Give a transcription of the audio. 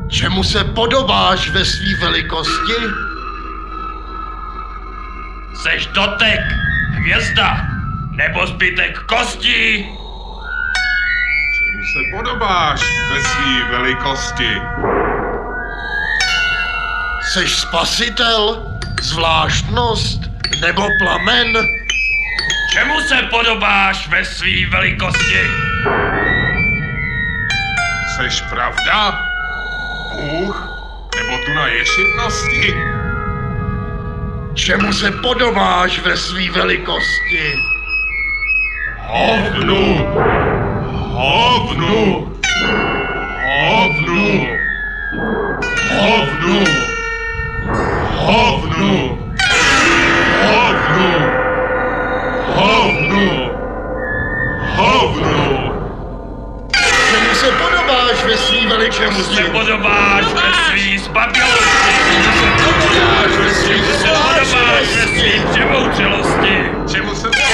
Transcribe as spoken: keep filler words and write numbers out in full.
Čemu se podobáš ve své velikosti? Seš dotek, hvězda, nebo zbytek kostí? Čemu se podobáš ve své velikosti? Seš spasitel, zvláštnost nebo plamen? Čemu se podobáš ve své velikosti? Seš pravda? Bůh? Nebo tu na ješitnosti? Čemu se podobáš ve své velikosti? Hovnu! Hovnu! Hovnu! Hovnu! Hovnu! Hovnu! Hovnu! Hovnu! Čemu se podobáš ve své Čemu velikosti? se podobáš ve svý zbabělosti? Čemu se podobáš ve své Čemu se podobáš ve svý přemoučelosti? Čemu se